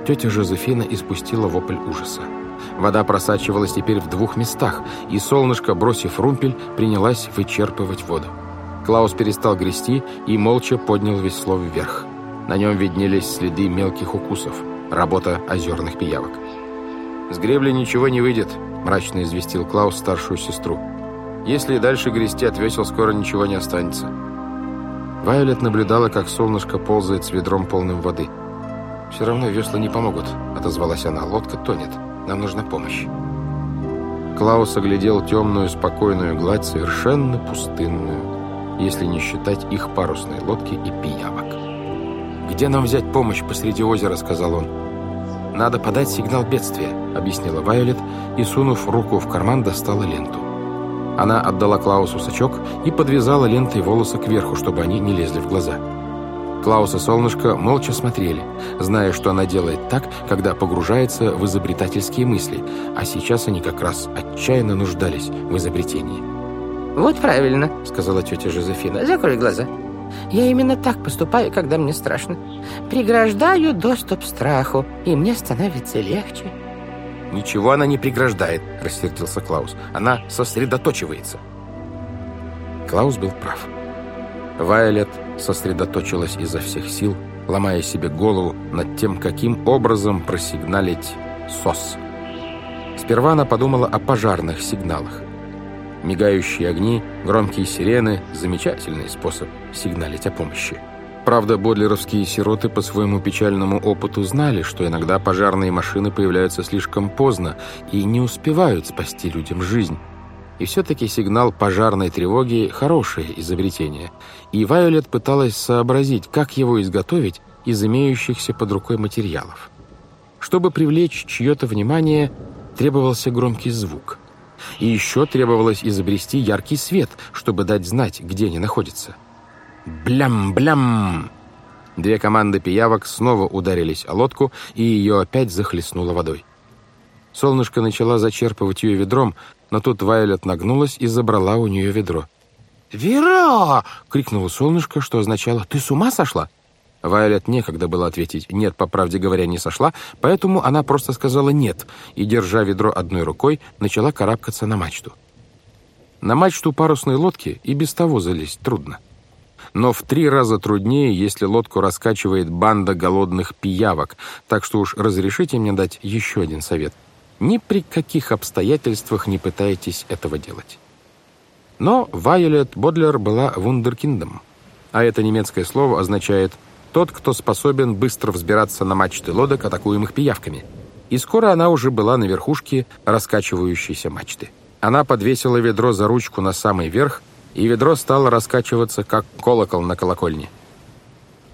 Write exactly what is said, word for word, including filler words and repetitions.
Тетя Жозефина испустила вопль ужаса. Вода просачивалась теперь в двух местах, и солнышко, бросив румпель, принялась вычерпывать воду. Клаус перестал грести и молча поднял весло вверх. На нем виднелись следы мелких укусов. Работа озерных пиявок. «С гребли ничего не выйдет», — мрачно известил Клаус старшую сестру. «Если и дальше грести от весел, скоро ничего не останется». Вайолет наблюдала, как солнышко ползает с ведром полным воды. «Все равно весла не помогут», — отозвалась она. «Лодка тонет. Нам нужна помощь». Клаус оглядел темную, спокойную гладь, совершенно пустынную, если не считать их парусной лодки и пиявок. «Где нам взять помощь посреди озера?» — сказал он. «Надо подать сигнал бедствия», — объяснила Вайолет, и, сунув руку в карман, достала ленту. Она отдала Клаусу сачок и подвязала лентой волосы кверху, чтобы они не лезли в глаза. Клаус и Солнышко молча смотрели, зная, что она делает так, когда погружается в изобретательские мысли, а сейчас они как раз отчаянно нуждались в изобретении. «Вот правильно», — сказала тетя Жозефина. «Закрой глаза. Я именно так поступаю, когда мне страшно. Преграждаю доступ страху, и мне становится легче». «Ничего она не преграждает», — рассердился Клаус. «Она сосредоточивается». Клаус был прав. Вайолет сосредоточилась изо всех сил, ломая себе голову над тем, каким образом просигналить СОС. Сперва она подумала о пожарных сигналах. Мигающие огни, громкие сирены — замечательный способ сигналить о помощи. Правда, бодлеровские сироты по своему печальному опыту знали, что иногда пожарные машины появляются слишком поздно и не успевают спасти людям жизнь. И все-таки сигнал пожарной тревоги — хорошее изобретение. И Вайолет пыталась сообразить, как его изготовить из имеющихся под рукой материалов. Чтобы привлечь чье-то внимание, требовался громкий звук. И еще требовалось изобрести яркий свет, чтобы дать знать, где они находятся. Блям-блям! Две команды пиявок снова ударились о лодку, и ее опять захлестнуло водой. Солнышко начала зачерпывать ее ведром, но тут Вайолет нагнулась и забрала у нее ведро. «Вера!» — крикнуло Солнышко, что означало «Ты с ума сошла?» Вайолет некогда было ответить «нет», по правде говоря, не сошла, поэтому она просто сказала «нет» и, держа ведро одной рукой, начала карабкаться на мачту. На мачту парусной лодки и без того залезть трудно. Но в три раза труднее, если лодку раскачивает банда голодных пиявок, так что уж разрешите мне дать еще один совет. Ни при каких обстоятельствах не пытайтесь этого делать. Но Вайолет Бодлер была вундеркиндом, а это немецкое слово означает «тот, кто способен быстро взбираться на мачты лодок, атакуемых пиявками». И скоро она уже была на верхушке раскачивающейся мачты. Она подвесила ведро за ручку на самый верх, и ведро стало раскачиваться, как колокол на колокольне.